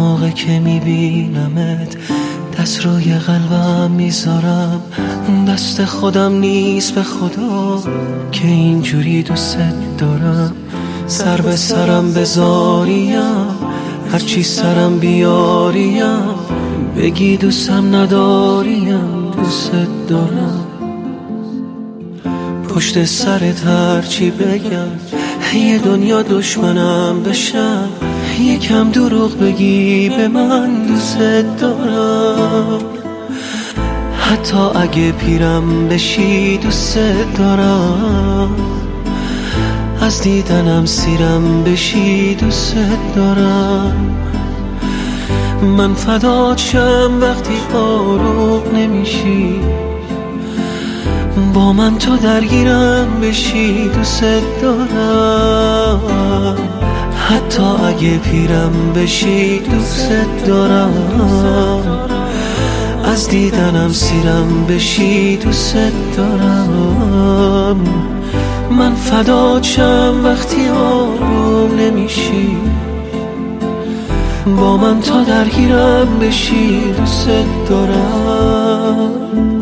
موقع که میبینمت دست روی قلبم میذارم، دست خودم نیست به خدا که اینجوری دوست دارم. سر به سرم بذاریم، هرچی سرم بیاریم، بگی دوستم نداریم، دوست دارم. پشت سرت هرچی بگم، یه دنیا دشمنم بشم، یکم دروغ بگی به من دوست دارم. حتی اگه پیرم بشی دوست دارم، از دیدنم سیرم بشی دوست دارم. من فدات شم وقتی آروم نمیشی، با من تو درگیرم بشی دوست دارم. حتی اگه پیرم بشی دوست دارم، از دیدنم سیرم بشی دوست دارم. من فدات شم وقتی آروم نمیشی، با من تو درگیرم بشی دوست دارم.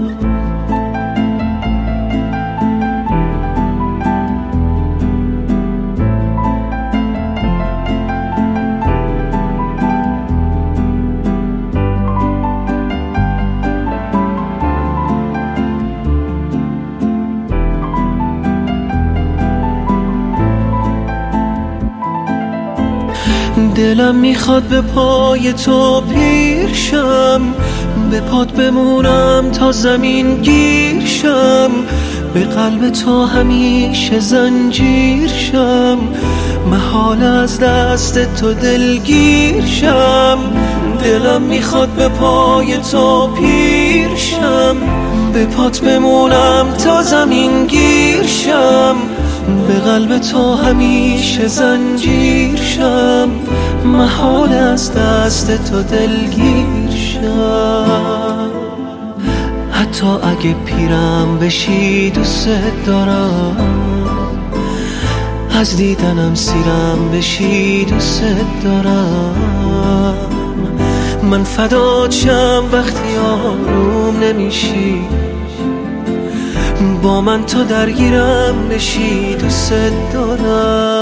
دلم میخواد به پای تو پیر شم، به پات بمونم تا زمین گیر شم، به قلب تو همیشه زنجیر شم، محال از دست تو دلگیر شم. دلم میخواد به پای تو پیر شم، به پات بمونم تا زمین گیر شم، به قلب تو همیشه زنجیر شم، محال از دست تو دلگیر شم. حتی اگه پیرم بشی دوست دارم، از دیدنم سیرم بشی دوست دارم. من فدات شم وقتی آروم نمیشی، با من تو درگیرم بشی دوست دارم.